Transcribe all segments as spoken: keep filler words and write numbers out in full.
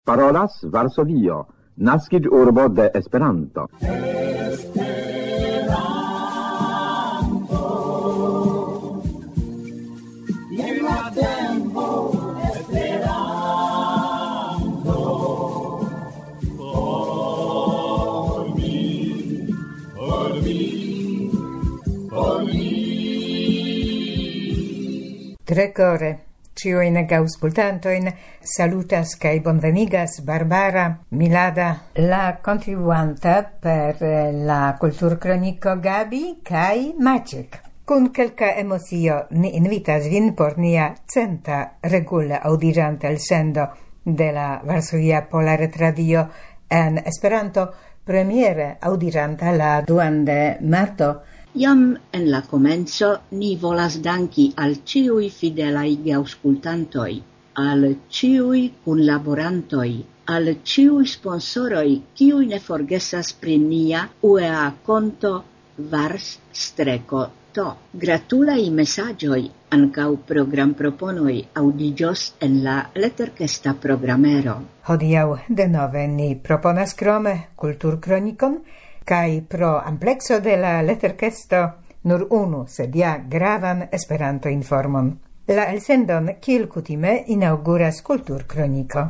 Parolas Varsovio, naskiĝurbo de Esperanto. Tre core, ciuin gauscultantoin salutas cae bonvenigas Barbara Milada, la contribuanta per la culturcronico Gabi cae Maciek. Cun quelca emotio ni invitas vin por nia centa regula audirante el sendo de la Varsovia Polar Radio en Esperanto, premiere audiranta la duan de marto. Iam en la comenzo ni volas danki al ciui fidelai geauscultantoi, al ciui kunlaborantoi, al ciui sponsoroi, kiui ne forgesas pri nia U E A konto Vars Streco To. Gratulai mesagioi ancau program proponoi audigios en la Letterkesta programero. Hodiau de nove ni proponas krome kulturkronikon, kai pro amplexo de la Letterkesto nur unu, sed ja gravan Esperanto informon. La elsendon kiel kutime inauguras Kulturkroniko.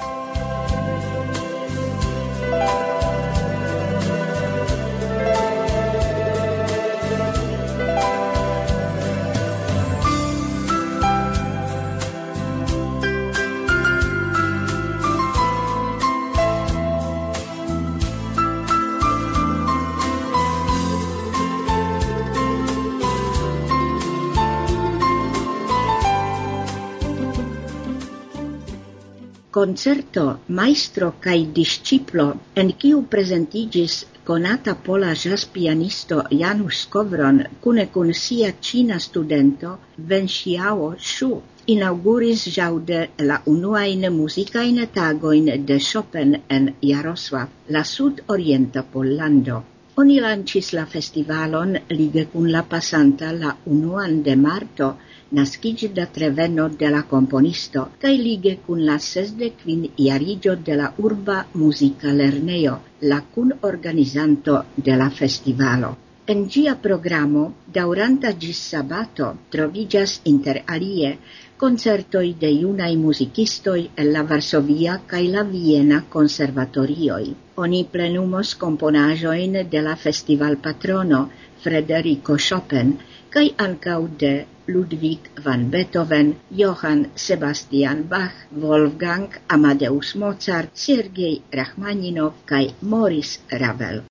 Concerto Maestro cae Disciplo, en kiu presentigis conata pola jazz pianisto Janusz Skowron cune kun sia cina studento Wenxiao Shu, inauguris jaude la unuain musicain tagoin de Chopin en Jarosław, la sud-orienta Pollando. Oni lancis la festivalon lige kun la pasanta la unuan de marto, nascigida treveno de la componisto, cae lige kun la sesdekvin iarigio de la urba musica lerneo, la kun organizanto de la festivalo. En gia programo, dauranta gis sabato, trovigas inter alie concertoi de junai musicistoi en la Varsovia cae la Viena conservatorioi. Oni plenumos componajoin de la festival patrono Frederico Chopin, cae ancau de Ludwig van Beethoven, Johann Sebastian Bach, Wolfgang Amadeus Mozart, Sergei Rachmaninov cae Maurice Ravel.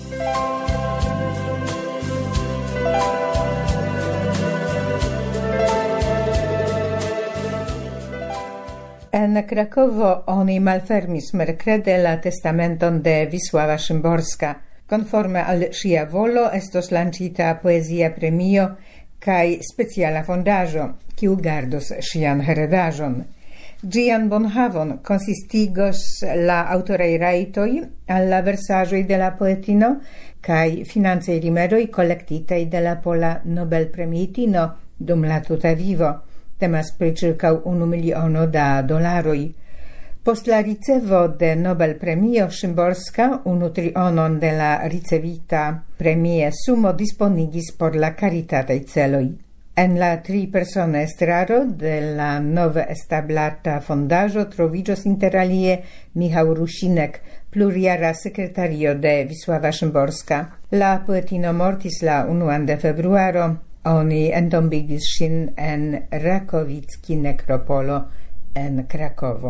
En Krakovo oni malfermis mercrede la testamenton de Wisława Szymborska. Conforme al sia volo estos lancita poesia premio kai speciala fondaĵo, kiu gardos ŝian heredaĵon. Gian bonhavon consistigos la aŭtoraj rajtoj al la versaĵoj de la poetino kaj financaj rimedoj kolektitaj de la pola Nobelpremiitino dum la tuta vivo. Temas pri circa unu miliono da dolaroj. Post la ricevo de Nobel Premio Szymborska, unu trionon de la ricevita premie sumo disponigis por la caritataj celoj. En la tri persona estraro de la nove establata fondaĵo troviĝos inter alie Michał Rusinek, pluriara sekretario de Wisława Szymborska. La poetino mortis la unuan de februaro. Oni entombigis ŝin en Rakowicki nekropolo en Krakovo.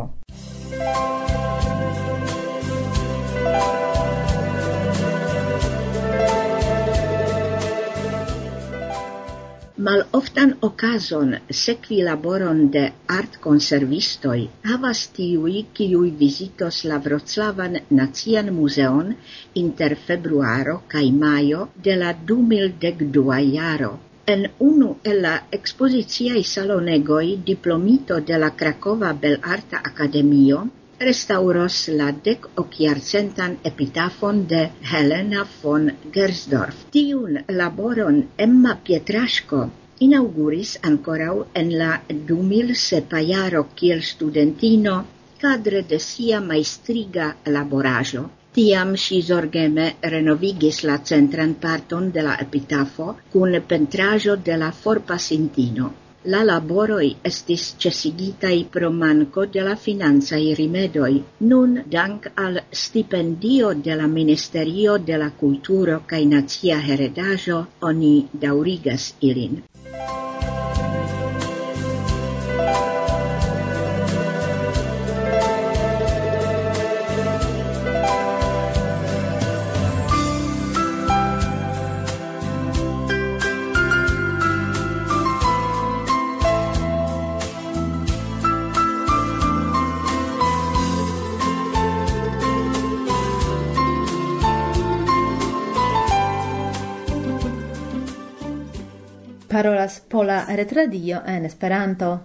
Maloftan okazon sekvi laboron de artkonservistoj havas tiuj, kiuj vizitos la Vroclavan Nacian Muzeon inter februaro kaj majo de la du mil dekdua jaro. En unu el la expoziciaj salonegoj diplomito de la Krakova Belarta Akademio restauros la dek okjarcentan epitafon de Helena von Gersdorf. Tiun laboron Emma Pietraŝko inauguris ankoraŭ en la du mil sepa jaro kiel studentino cadre de sia maestriga laboraĵo. Tiam ŝi zorgeme renovigis la centran parton de la epitafo kun pentraĵo de la forpasintino. La laboroj estis ĉesigitaj pro manko de la financaj rimedoj. Nun, dank al stipendio de la Ministerio de la Kulturo kaj Nacia Heredaĵo, oni daŭrigas ilin. Parolas Pola Retradio en Esperanto.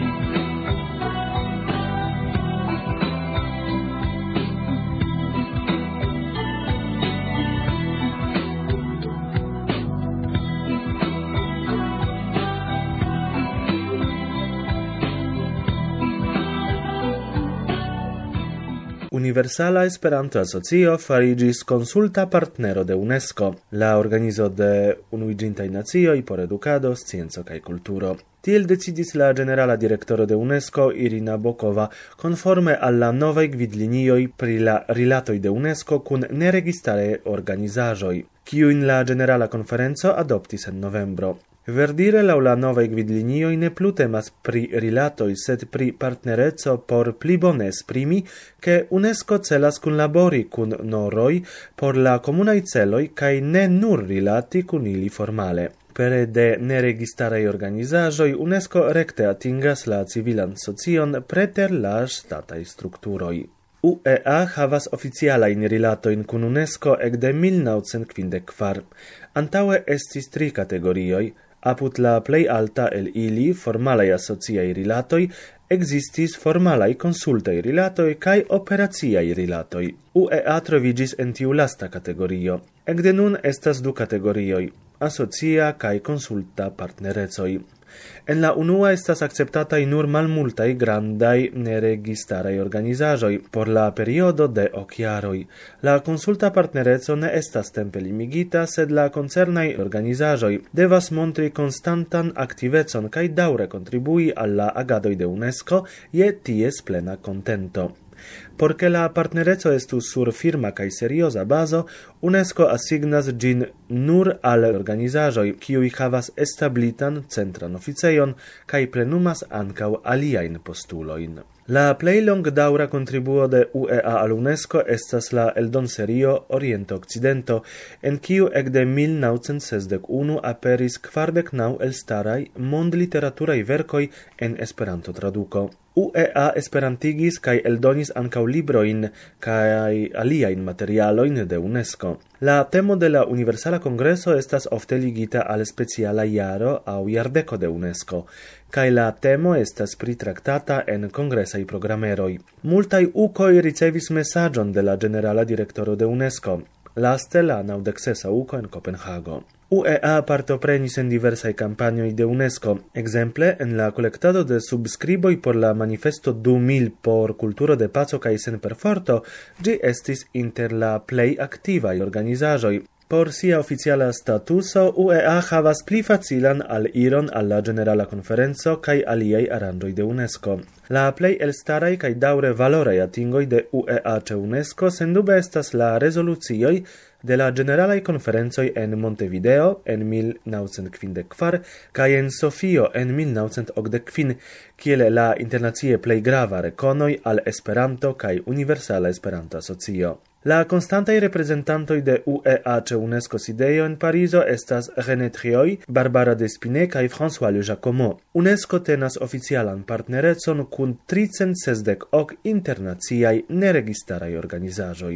Universala Esperanto Asocio farigis consulta partnero de UNESCO, la organizo de Unuiĝintaj Nacioj por edukado, scienco kaj kulturo. Tiel decidis la generala direktoro de UNESCO, Irina Bokova, conforme alla novaj gvidlinioj pri la rilatoj de UNESCO kun neregistaraj organizaĵoj, kiujn la generala konferenco adoptis en novembro. Verdire laŭ la novaj gvidlinioj ne plu temas pri rilatoj, sed pri partnereco por pli bone esprimi, ke UNESCO celas kunlabori kun noroj por la komunaj celoj kaj ne nur rilati kun ili formale. Pere de neregistaraj organizaĵoj UNESCO rekte atingas la civilan socion preter la ŝtataj strukturoj. U E A havas oficialajn rilatojn kun UNESCO ekde mil naŭcent kvindek kvar. Antaŭe estis tri kategorioj. Apud la plej alta el ili, formalaj asociaj rilatoj, existis formalaj konsultaj rilatoj kaj operaciaj rilatoj. U E A troviĝis en tiu lasta kategorio. Ekde nun estas du kategorioj, asocia kaj konsulta partnerecoj. En la unua estas akceptataj nur malmultaj grandaj neregistaraj organizaĵoj por la periodo de ok jaroj. La konsulta partnereco ne estas tempe limigita, sed la koncernaj organizaĵoj devas montri konstantan aktivecon kaj daŭre kontribui al la agadoj de UNESCO je ties plena kontento. Porque la partnereco estus sur firma kaj serioza bazo, UNESCO asignas ĝin nur al organizaĵoj, kiuj havas establitan centran oficejon kaj plenumas ankaŭ aliajn postulojn. La plej longdaŭra kontribuo de U E A al UNESCO estas la eldonserio Oriento-Okcidento, en kiu ekde mil naŭcent sesdek unu aperis kvardek naŭ elstaraj mondliteraturaj verkoj en Esperanto-traduko. U E A esperantigis kaj eldonis ankaŭ librojn kaj aliajn materialojn de UNESCO. La temo de la Universala Kongreso estas ofte ligita al speciala jaro aŭ jardeko de UNESCO, kaj la temo estas pritraktata en kongresaj programeroj. Multaj ukoj ricevis mesaĝon de la generala direktoro de UNESCO, laste la naŭdek sesa uko en Kopenhago. U E A partoprenis en diversaj kampanjoj de UNESCO, ekzemple en la kolektado de subskriboj por la manifesto du mil por kulturo de paco kaj senperforto, ĝi estis inter la plej aktivaj organizaĵoj. Por sia oficiala statuso, U E A havas pli facilan al iron al la Generala Konferenco kaj aliaj aranĝoj de UNESCO. La plej elstaraj kaj daŭre valoraj atingoj de U E A ĉe UNESCO sendube estas la rezolucioj de la Generalaj Konferencoj en Montevideo en mil naŭcent kvindek kvar kaj en Sofio en mil naŭcent okdek kvin, kiel la internacie plej grava rekonoj al Esperanto kaj Universala Esperanto Asocio. La constantaj reprezentantoj de U E A ĉe UNESCO sidejo en Parizo estas René Trioy, Barbara Despinay kaj François Le Jacomot. UNESCO tenas oficialan partnerecon kun tricent sesdek ok internaciaj neregistaraj organizaĵoj.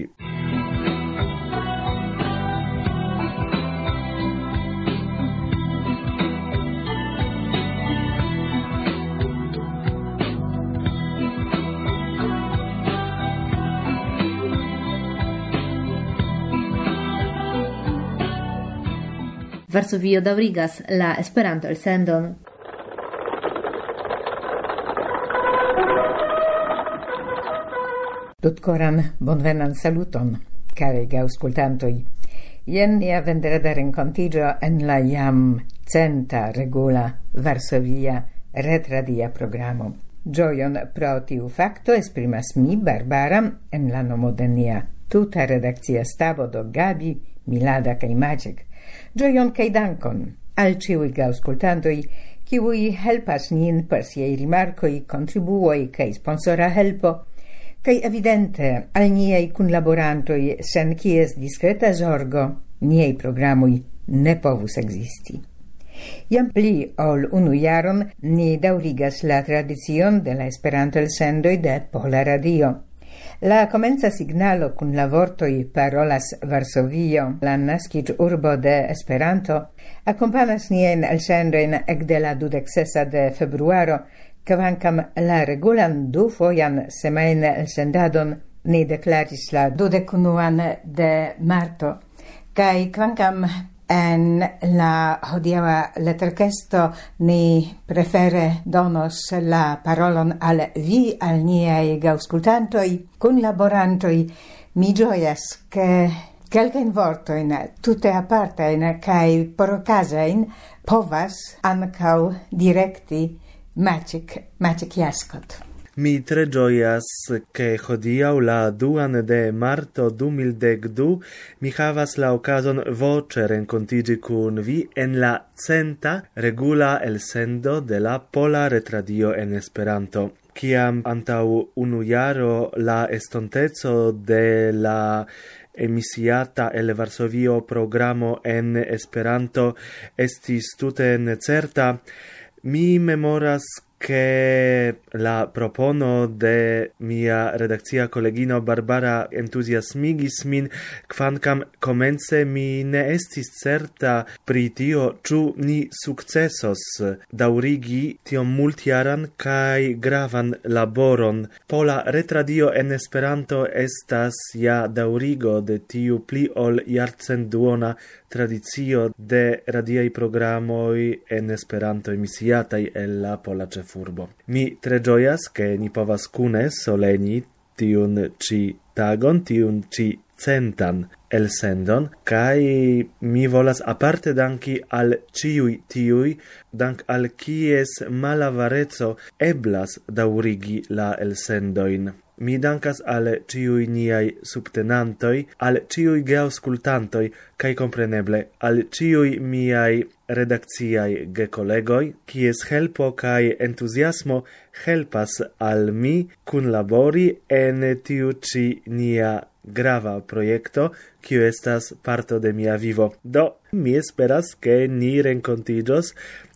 Varsovio daŭrigas la Esperanto-elsendon. Tutkoran bonvenan saluton, care gauscultantoi. Jen nia vendreda rencontigio en la jam centa regula Varsovia retradia programo. Gioion pro tiu facto esprimas mi, Barbara, en la nomo de nia tuta redakcia stabo do Gabi, Milada kai Maciek. Gioion kai dankon al ciui gauscultantoi, kiui helpas nin per siei rimarcoi, contribuoi kai sponsora helpo, kai evidente al niei kunlaborantoi sen kies discreta zorgo, niei programui ne povus existi. Iam pli ol unu jaron ni daurigas la tradizion de la Esperanto elsendoi de Pola Radio. La comenza signalo kun la vortoi parolas Varsovio, la naskic urbo de Esperanto, accompanas nien elsendoin ec de la dudexesa de februaro, kvankam la regulan du fojan semaine elsendadon ni declaris la dudecunuan de marto, kai kvankam en la hodiaua letterkesto ni prefere donos la parolon al vi, al niei gauscultantoi, cun laborantoi, mi gioias che quelcain vortoin tutte apartain cae porocasain povas ancau directi Maciek, Maciek Jaskot. Mi tre gioias che hodiau la duan de marto du mil decdu mi havas la occasion voce rencontigi cun vi en la centa regula elsendo de la Pola Retradio en Esperanto. Ciam antau unu jaro la estontezo de la emisiata el Varsovio programo en Esperanto estis tute necerta, mi memoras che la propono de mia redakcia collegino Barbara entusiasmigis min, kvankam komence mi ne estis certa pri tio, ĉu ni sukcesos daŭrigi tiom multjaran kaj gravan laboron. Pola Retradio en Esperanto estas ja daŭrigo de tiu pli ol jarcentduona tradicio de radiaj programoj en Esperanto emisiataj el la pola ĉefurbo. Mi tre ĝojas, ke ni povas kune soleni tiun ĉi tagon, tiun ĉi centan elsendon, kaj mi volas aparte danki al ĉiuj tiuj, dank al kies malavareco eblas daŭrigi la elsendojn. Mi dankas al ciui niai subtenantoi, al ciui geauscultantoi, cae compreneble al ciui miai redakciai gecollegoi, kies helpo cae entusiasmo helpas al mi kunlabori en tiu ci nia grava proiecto, kiu estas parto de mia vivo. Do, mi esperas ke ni rencontiĝos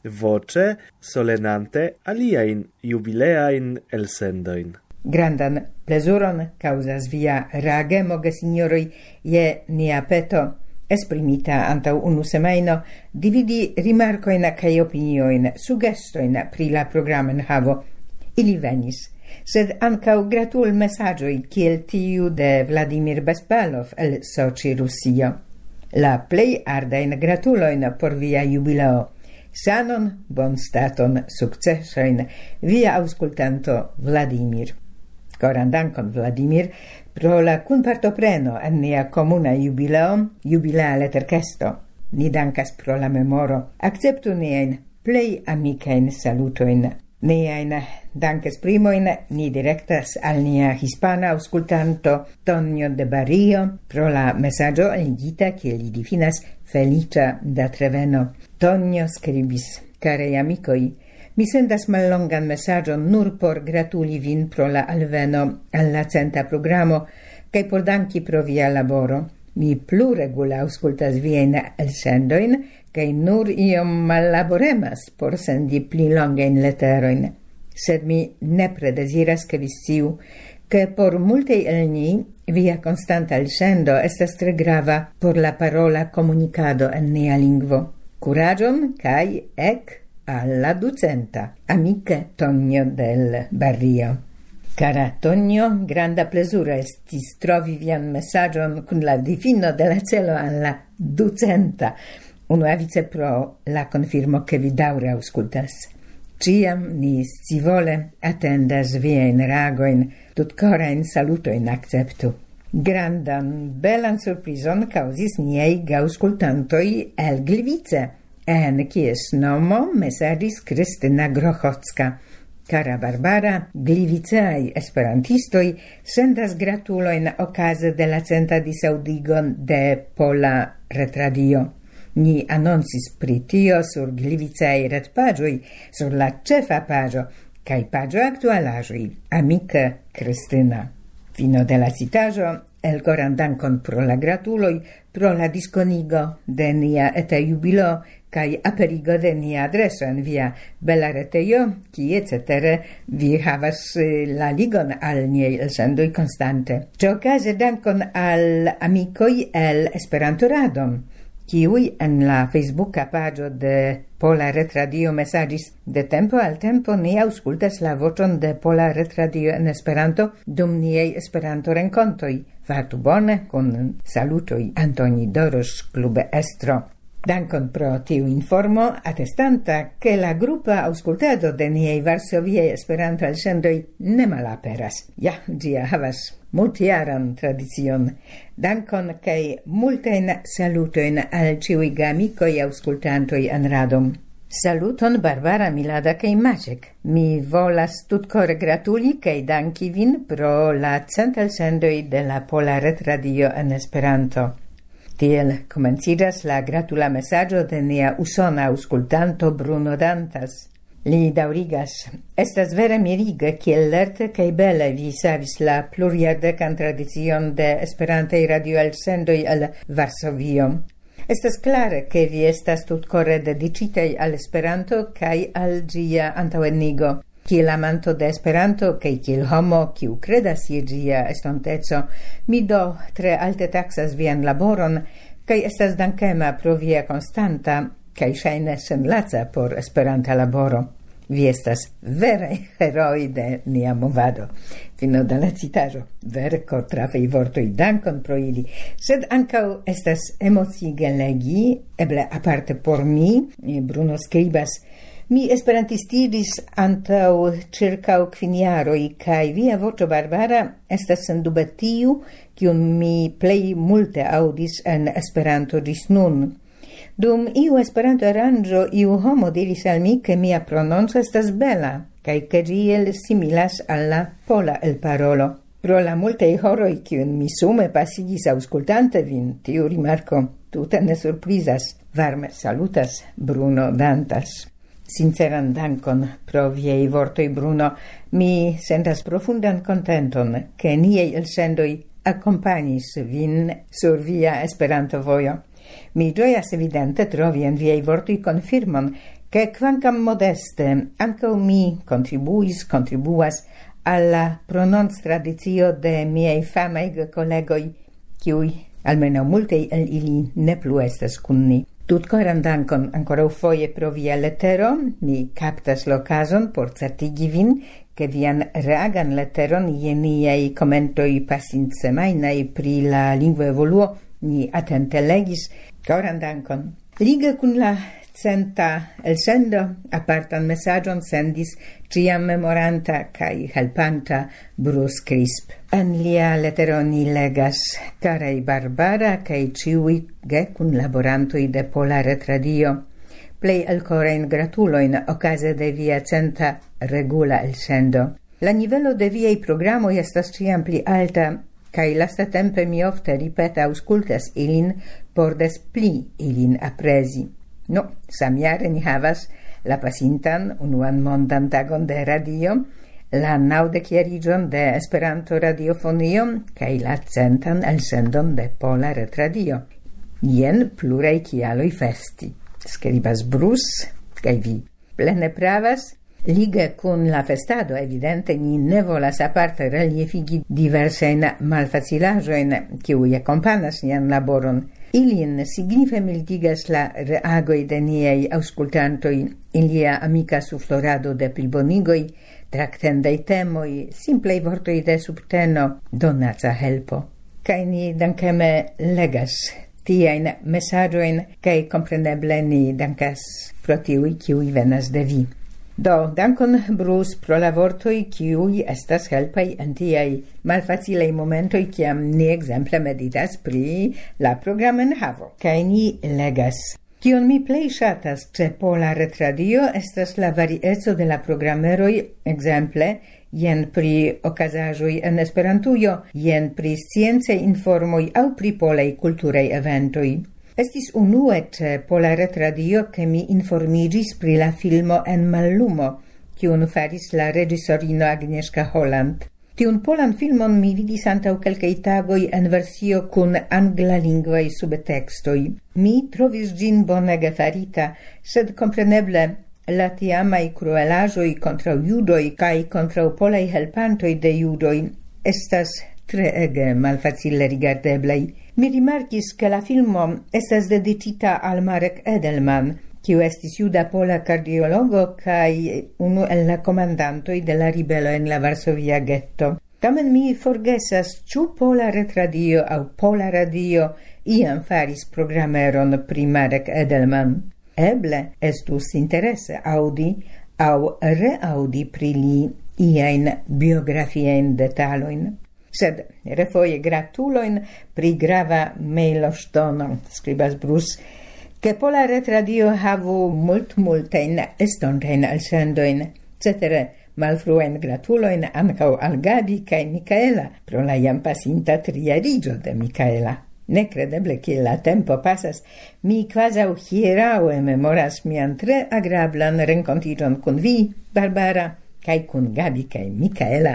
voce solenante aliain jubileain elsendoin. Grandan plezuron causas via reagemo, gesignoroi, je nia peto, esprimita antau unu semaino, dividi rimarcoin cae opinioin, sugestoin pri la programen havo. Ili venis, sed ancau gratul messagioi, kiel tiu de Vladimir Bespalov el Sochi, Rusio. La plei ardain gratuloin por via jubileo. Sanon, bon staton, successoin, via auscultanto Vladimir. Coran dankon, Vladimir, pro la cunpartopreno en nia comuna jubileo, jubilea letterkesto. Ni dankas pro la memoro. Acceptu nien plei amicain salutoin. Niain dankes primoin ni directas al nia hispana auscultanto Tonio de Barrio pro la messaggio ligita che li difinas felicia da Treveno. Tonio scribis, carei amicoi, mi sendas mallongan messagion nur por gratuli vin pro la alveno alla centa programo, cae por danki pro via laboro. Mi plu regula auscultas vien elsendoin, cae nur iom mallaboremas por sendi pli longain letteroin. Sed mi nepre desiras che visiu, che por multei el ni via constanta elsendo estas tre grava por la parola comunicado en nia lingvo. Curagion cae ec alla ducenta, amiche Tonio del Barrio. Cara Tonio, granda plesura estis trovi vian messagion cun la difino de la celo alla ducenta, unuavice pro la confirmo che vi daure auscultas. Ciam ni scivole attendas vien ragoin, tut corain salutoin acceptu. Grandan, belan surprizon causis niei gauscultantoi el Gliwice, en kies nomo messagis Krystyna Grochocka. Cara Barbara, Gliwiceai esperantistoi sendas gratuloin ocase de la centa disaudigon de Pola Retradio. Ni annoncis pri tio sur Gliwiceai retpagioi, sur la cefa pagio, cae pagio actualajoi, amica Krystyna. Fino de la citajo, el coran dankon pro la gratuloi, pro la disconigo de nia eta jubilo, cae aperigo de nia adreso en via bella reteio, kie cetere vi havas la ligon al niei elsendoi constante. Ciocase dankon al amicoi el Esperanto Radom, kiui en la Facebooka pagio de Pola Retradio messagis de tempo al tempo ni auscultas la vocon de Pola Retradio en Esperanto dum niei Esperanto rencontoi. Fartu bone, con salutoi Antoni Doros, clube estro. Dankon pro tiu informo, attestanta che la gruppa auscultado de niei Varsoviei Esperanto elsendoi ne malaperas. Ja, gia havas multiaran tradicion. Dankon cae multein salutoin al ciui gamicoi auscultantoi en Radom. Saluton Barbara, Milada cae Maciek. Mi volas tutcore gratuli cae danki vin pro la cent elsendoi de la Pola Retradio en Esperanto. Tiel comencidas la gratula messaggio de nia usona auscultanto Bruno Dantas. Li daurigas: estas vere mirige kiel lerte kaj bele vi savis la pluriardekan tradicion de Esperantaj radioelsendoj el Varsovio. Estas klare ke vi estas tutcore dediĉitaj al Esperanto kaj al ĝia antaŭenigo. Kiel amanto de Esperanto kaj kiel homo kiu kredas je ĝia estonteco, mi do tre alte taksas vian laboron kaj estas dankema pro via konstanta kaj ŝajne senlaca por Esperanta laboro. Vi estas vere heroi de nia movado. Fino de la citaĵo. Vere kortrafaj vortoj, dankon pro ili. Sed ankaŭ estas emociige legi, eble aparte por mi, Bruno skribas: mi esperantistidis antau circau quiniaroi, cae via voce Barbara estas sendube tiu, kiun mi plei multe audis en Esperanto gis nun. Dum iu Esperanto aranjo, iu homo diris al mi, che mia prononco estas bela, cae che giel similas alla pola el parolo. Pro la multei horoi, kiun mi sume pasigis auscultante vin, tiu rimarco tute ne surprizas. Varme salutas, Bruno Dantas. Sinceran dankon pro viei vortoi, Bruno. Mi sentas profundan contenton che niei elsendoi accompagnis vin sur via Esperanto vojo. Mi gioias evidente trovi en viei vortoi confirmon che quancam modeste anco mi contribuis, contribuas alla prononz tradizio de miei famaig collegoi, kiui almeno multei el ili ne plu estas kun ni. Tutcoran dankon ancora foje pro via lettero, mi captas l'occasion por certigi vin che vian reagan letteron je niei commentoi passintsemainai pri la lingua evoluo ni attente legis. Coran dankon. Lige cun la centa elsendo apartan messagion sendis ciam memoranta cae helpanta Bruce Crisp. En lia lettero ni legas: carei Barbara cae ciui ge cun laborantoi de Pola Retradio, plei elcorein gratuloin ocase de via centa regula elsendo. La nivelo de viei programoi estas ciam pli alta, cae lasta tempe mi ofte ripeta auscultas ilin por des pli ilin apresi. No, samiare ni havas la pasintan unuan mondan tagon de radio, la naŭdekjariĝon de Esperanto radiofonio kaj la centan elsendon de Pola Retradio. Jen pluraj kialoj festi. Skribas Bruce, kaj vi plene pravas. Lige kun la festado evidente ni ne volas aparte reliefigi diversajn malfacilaĵojn kiuj akompanas nian laboron. Ilin signife mildigas la reagoj de niaj aŭskultantoj in lia amika suflorado de plibonigoj, traktendaj temoj, simplaj vortoj de subteno, donaca helpo. Kaj ni dankeme legas tiajn mesaĝojn kaj kompreneble ni dankas pro tiuj, kiuj venas de vi. Do, dankon Bruce pro la vortoi kiui estas helpai en tiai malfacilei momentoi kiam ni exemple meditas pri la programen havo. Kai ni legas. Kion mi plei shatas ce Pola Retradio estas la varieco de la programeroi, exemple, jen pri okazajoi en Esperantujo, jen pri science informoi au pri polei kulturei eventoi. Estis unue ce Pola Retradio che mi informigis pri la filmo En mallumo, kiun faris la regisorino Agnieszka Holland. Tiun polan filmon mi vidis antau kelkaj tagoj en versio kun anglalingvaj subtekstoj. Mi trovis ĝin bonege farita, sed kompreneble la tiamaj kruelaĵoj kontraŭ judoj kaj kontraŭ polaj helpantoj de judoj estas treege malfacile rigardeblaj. Mi rimarkis che la filmo estas dedicita al Marek Edelman, kiu estis juda pola cardiologo kaj unu el la komandantoj de la ribelo en la Varsovia getto. Tamen mi forgesas, ĉu Pola Retradio aŭ Pola Radio iam faris programeron pri Marek Edelman. Eble estus interese aŭdi aŭ reaŭdi pri li iajn biografiajn detalojn. Sed refoje gratulojn pri grava mailoŝtono, skribas Bruce, che Pola Retradio havu mult multajn estontajn elsendojn, cetere malfruen gratulojn ankaŭ al Gabi kaj Mikaela pro la jam pasinta trijarigio de Mikaela. Necredeble kiel la tempo pasas, mi kvazaŭ hieraŭe memoras mian tre agrablan renkontiĝon kun vi, Barbara, kaj kun Gabi kaj Mikaela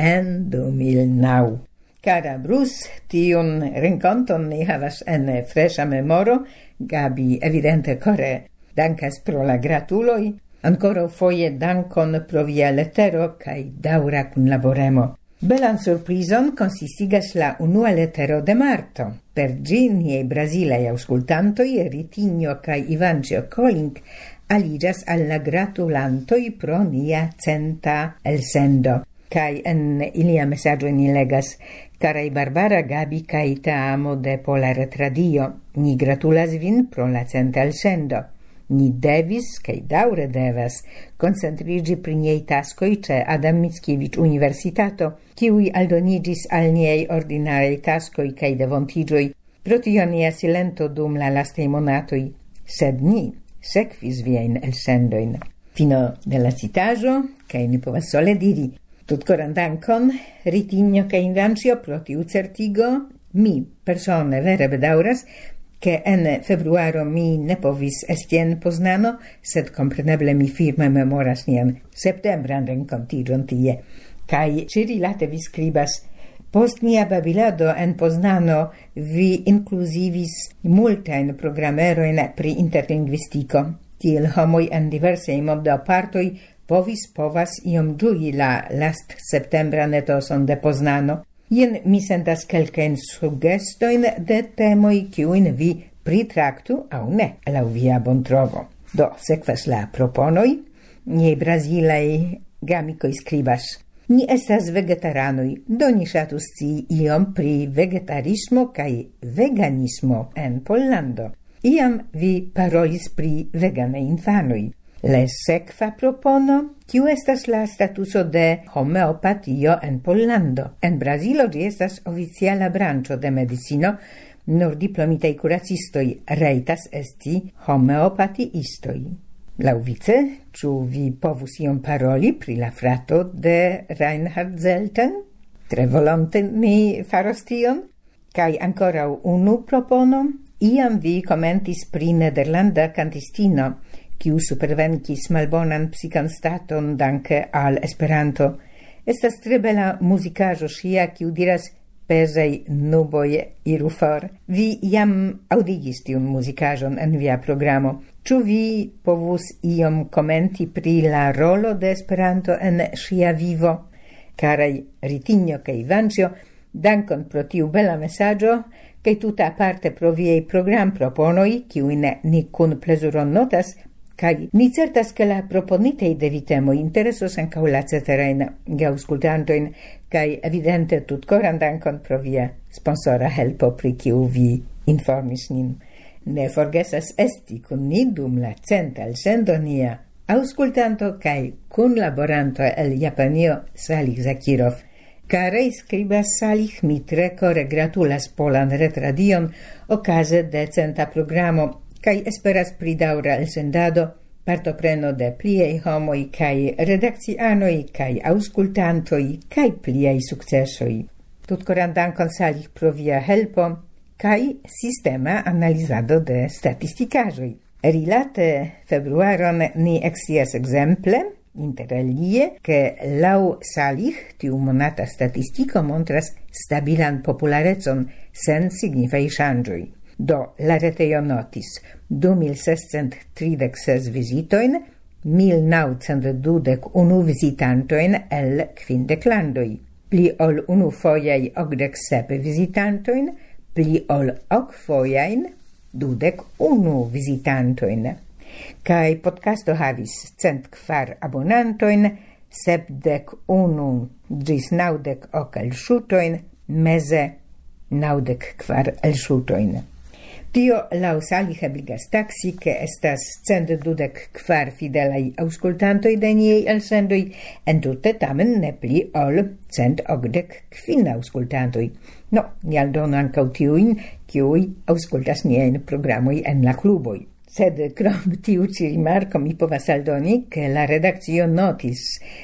en du mil naŭ. Cara Bruce, tiun renkonton ni havas en fresha memoro. Gabi evidente core dankas pro la gratuloj. Ancora foje dankon pro via letero kaj daŭra kunlaboremo. Belan surprizon konsistigas la unua letero de marto. Per ĝi niaj brazilaj aŭskultantoj Ritinho kaj Ivanĉjo Kolink aliĝas al la gratulantoj pro nia centa elsendo. Kai en ilia mesaggio ni legas: Carai Barbara, Gabi kai te amo de Pola Retradio, ni gratulas vin pro la centa elsendo. Ni devis, kai daure devas, concentrigi pri niei taskoi ce Adam Mickiewicz Universitato, kiui aldonigis al niei ordinarei taskoi kai devontigioi, pro tio nia silento dum la lastei monatoi, sed ni sekvis vien elsendoin. Fino de la citajo, kai ni povas sole diri: Tutkoran dankon, Ritinho kaj Ivanĉjo pro tiu certigo. Mi persone vere bedaŭras, che en februaro mi ne povis esti en Poznano, sed kompreneble mi firme memoras nian septembran renkontiĝon tie. Kaj ĉirilate vi skribas: Post nia babilado en Poznano vi inkluzivis multajn programerojn pri interlingvistiko. Tiel homoj en diversaj mondopartoj povis povas iom ĝui la last septembran etoson de Poznano. Jen mi sentas kelkajn sugestojn de temoj, kiujn vi pritraktu aŭ ne, laŭ via bontrovo. Do, sekvas la proponoj. Niaj brazilaj gamikoj skribas: Ni estas vegetaranoj, do ni ŝatus scii iom pri vegetarismo kaj veganismo en Pollando. Iam vi parolis pri veganaj infanoj. La sekva propono, kiu estas la statuso de homeopatio en Pollando. En Brazilo ĝi estas oficiala branĉo de medicino, nur diplomitaj kuracistoj rajtas esti homeopatiistoj. Laŭvice, ĉu vi povus iom paroli pri la frato de Reinhard Zelten? Tre volonte mi faros tion. Kaj ankoraŭ unu propono: iam vi komentis pri nederlanda kantistino, kiu supervenkis malbonan psikan staton danke al Esperanto. Estas tre bela muzikaĵo ŝia, kiu diras: pezaj nuboj iru for. Vi jam aŭdigis tiun muzikaĵon en via programo. Ĉu vi povus iom komenti pri la rolo de Esperanto en ŝia vivo? Karaj Ritinho kaj Ivanĉjo, dankon pro tiu bela mesaĝo, kaj tute aparte pro viaj programproponoj, kiujn ni kun plezuro notas. Kaj ni certas che la proponitei de vitemo interesos ankaŭ la ceterajn geaŭskultantojn, kaj evidente tutkoran dankon pro via sponsora helpo, pri kiu vi informis nin. Ne forgesas esti kun ni dum la centa elsendo nia auscultanto kai kunlaboranto el Japanio Salih Zakirov. Care skribas Salih, mi tre kore gratulas Polan Retradion okaze de centa programo kai esperas pri daŭra elsendado, partopreno de pliaj homoj kai redakcianoj kai aŭskultantoj kai pliaj sukcesoj. Tutkoran dankon Salih pro via helpo kai sistema analizado de statistikaĵoj. Rilate februaron ni ekscias ekzemple inter alie che lau Salih tiu monata statistiko montras stabilan popularecon sen signifaj ŝanĝoj. Do la retejo notis du mil sescent tridek ses vizitojn, mil naŭcent dudek unu vizitantojn el kvindek landoj, pli ol unufojaj okdek sep vizitantojn, pli ol okfojajn dudek unu vizitantojn. Kai podcasto havis cent kvar abonantojn, sepdek unu ĝis naŭdek ok elŝutojn, meze naŭdek kvar elŝutojn. Tio laŭ Salih ebligas taksi, ke estas cent dudek kvar fidelaj aŭskultantoj de niaj elsendoj, entute tamen ne pli ol cent okdek kvin aŭskultantoj. No, ni aldonu ankaŭ tiujn, kiuj aŭskultas niajn programoj en la kluboj. Sed krom tiu ĉi rimarko mi povas aldoni, ke la redakcio notis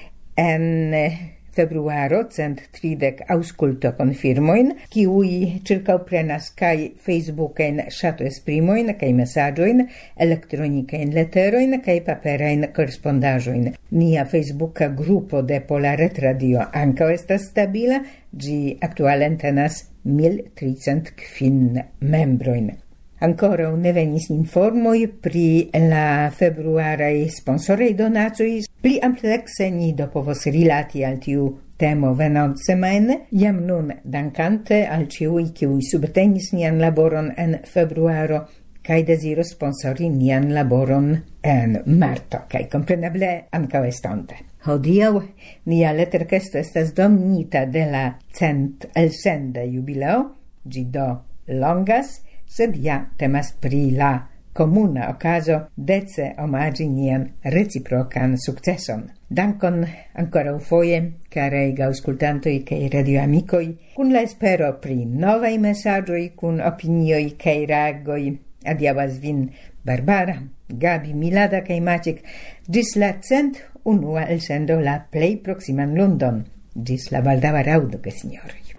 en februaro cent tridek aŭskulto konfirmojn, kiuj ĉirkaŭprenas kaj Facebookajn ŝatoesprimojn kaj mesaĝojn, elektronikajn leterojn kaj paperajn korespondaĵojn. Nia Facebooka grupo de Pola Retradio ankaŭ estas stabila, ĝi aktuale entenas mil tricent kvin membrojn. Ancora ne venis informoi pri la februaraj sponsoraj donacoj. Pli amplekse ni do povos rilati al tiu temo venontsemajne, jam nun dankante al ĉiuj, kiuj subtenis nian laboron en februaro kaj deziros sponsori nian laboron en marto, kaj kompreneble ankaŭ estonte. Hodiaŭ nia leterkesto estas dominita de la cent elsenda jubileo, ĝi do longas, sed ja temas pri la comuna okazo dece omagi nian reciprocan successon. Dankon ancora ufoje, carei gauscultantoi cae radioamicoi, cun la espero pri novai messagioi, cun opinioi cae reagoi. Adiavas vin Barbara, Gabi, Milada cae Maciek, gis la cent unua elsendo la plei proximan lundon, gis la baldaŭa raŭdo, ge signoroj.